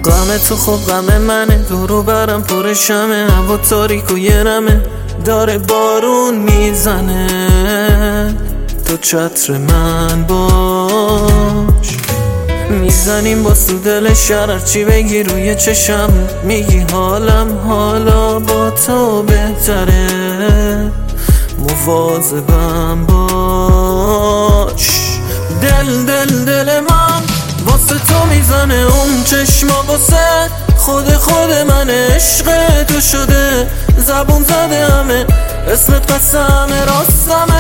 غم تو خب غم منه، دورو برم پر شمه، هوا تاریک و یه نمه داره بارون میزنه. تو چتر من باش، میزنیم با سودل شرر چی بگی روی چشم، میگی حالم حالا با تو بهتره، مواظبم باش. دل من واسه تو میزنه، اون چشما واسه خود من عشق تو شده، زبون زده همه اسمت قسم راستمه.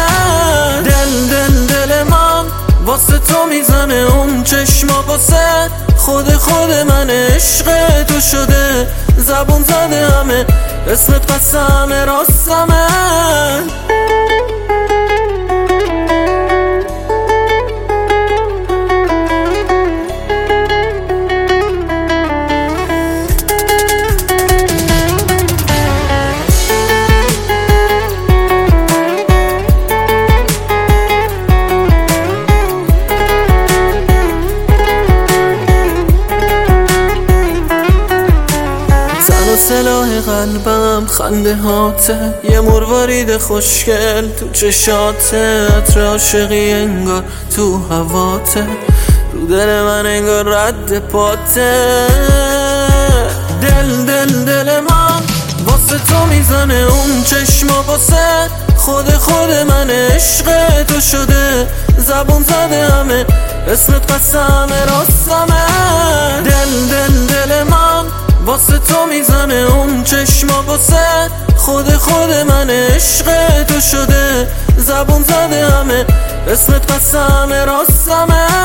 دل من واسه تو میزنه، اون چشما واسه خود من عشق تو شده، زبون زده همه اسمت قسم راستمه. سلاح قلبم خنده هاته، یه مروارید خوشگل تو چشاته، عطر عاشقی انگار تو هواته، رو دل من انگار رد پاته. دل من واسه تو میزنه، اون چشما واسه خود من عشق تو شده، زبون زده همه اسمت قسم راستمه. دل من واسه تو میزنه، اون چشما واسه خود من عشق تو شده، زبون زده همه اسمت قسم راستمه.